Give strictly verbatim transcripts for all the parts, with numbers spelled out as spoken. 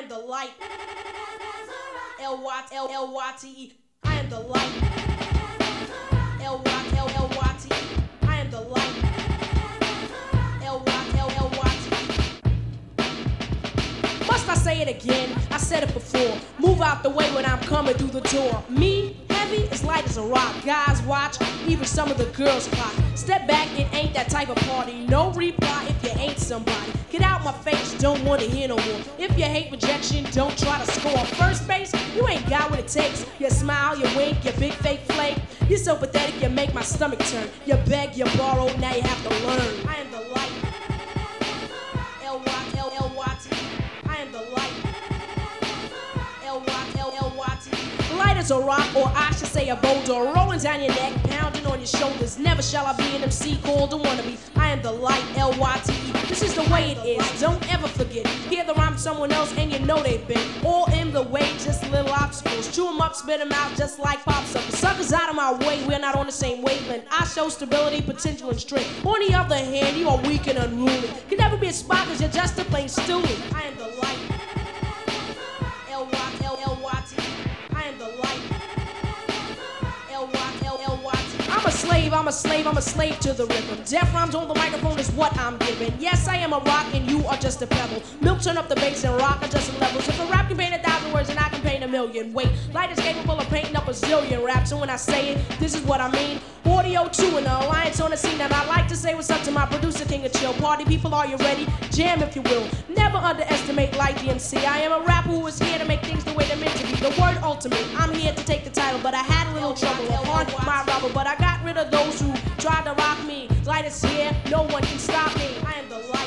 am the light. L Y L L Y T E. I am the light. L Y L L Y T E. I am the light. L Y L L Y T E. Must I say it again? I said it before. Move out the way when I'm coming through the door. Me, heavy, as light as a rock. Guys watch, even some of the girls clock. Step back, it ain't that type of party. No reply if you ain't somebody. Get out my face, don't wanna hear no more. If you hate rejection, don't try to score. First base, you ain't got what it takes. You smile, you wink, you big fake flake. You're so pathetic, you make my stomach turn. You beg, you borrow, now you have to learn. I am the light. L Y L L Y T. I am the light. L Y L L Y T. Light as a rock, or I should say a boulder, rolling down your neck, pounding on your shoulders. Never shall I be an M C called a wannabe. I am the light, L Y T E. This is the way it is, don't ever forget. Hear the rhyme someone else and you know they've been all in the way, just little obstacles. Chew them up, spit them out just like popsicles. Suckers out of my way, we're not on the same wavelength. I show stability, potential, and strength. On the other hand, you are weak and unruly. Can never be a spot cause you're just a plain stoolie. I am the light. L Y L L Y T. I am the light. L Y L L Y T. I'm a slave, I'm a slave, I'm a slave to the rhythm. Death rhymes on the microphone is what I'm giving. Yes, I am a rock and you are just a pebble. Milk turn up the bass and rock adjusting levels. If a rap can paint a thousand words, then I can paint a million. Wait, light is capable of painting up a zillion raps. So when I say it, this is what I mean. Audio two and the alliance on the scene. And I like to say what's up to my producer, King of Chill. Party people, are you ready? Jam if you will. Never underestimate Light the M C. I am a rapper who is here to make things the way they're meant to be. The word ultimate, I'm here to take the title. But I had a little trouble upon my rubber. But I got rid of those who tried to rock me. Light is here, no one can stop me. I am the light.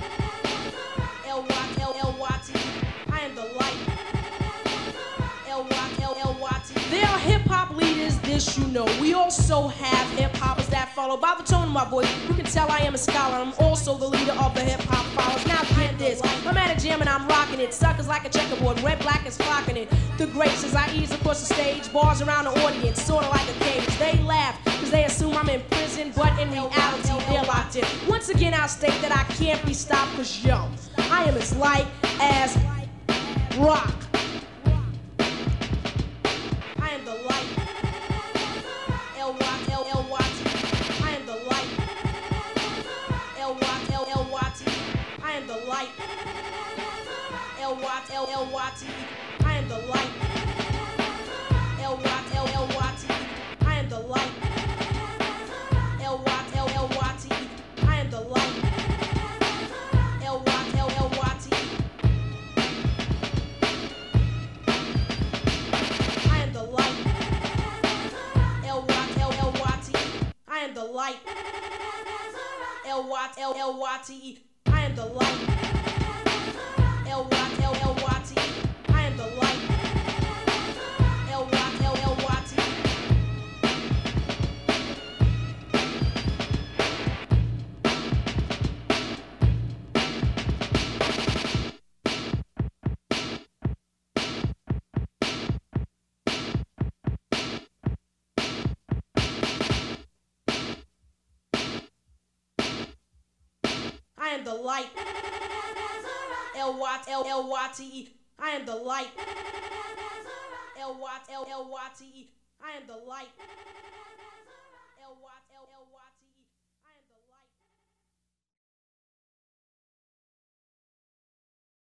L Y L L Y T. I am the light. L Y L L Y T. There are hip-hop leaders, this you know. We also have hip-hoppers that follow. By the tone of my voice, you can tell I am a scholar. I'm also the leader of the hip-hop followers. Now get this, I'm at a jam and I'm rocking it. Suckers like a checkerboard, red, black is flocking it. The greats as I ease across the stage, bars around the audience, sorta like a cage. They laugh, cause they assume I'm in prison, but in reality, they're locked in. Once again, I'll state that I can't be stopped, cause yo, I am as light as rock. I am the light. L Y L L Y T. I am the light. L Y L L Y T. I am the light. L Y L L Y T. I am the light. L Y L L Y T. I am the light. L Y L L Y T. I am the light. L Y L L Y T. I am the light. L Y L L Y T. I am the light. L Y L L Y T E. I am the light. L Y L L Y T. I am the light. L Y L L Y T. I am the light. L Y L L Y T E. I am the light. L Y L L Y T E. I am the light.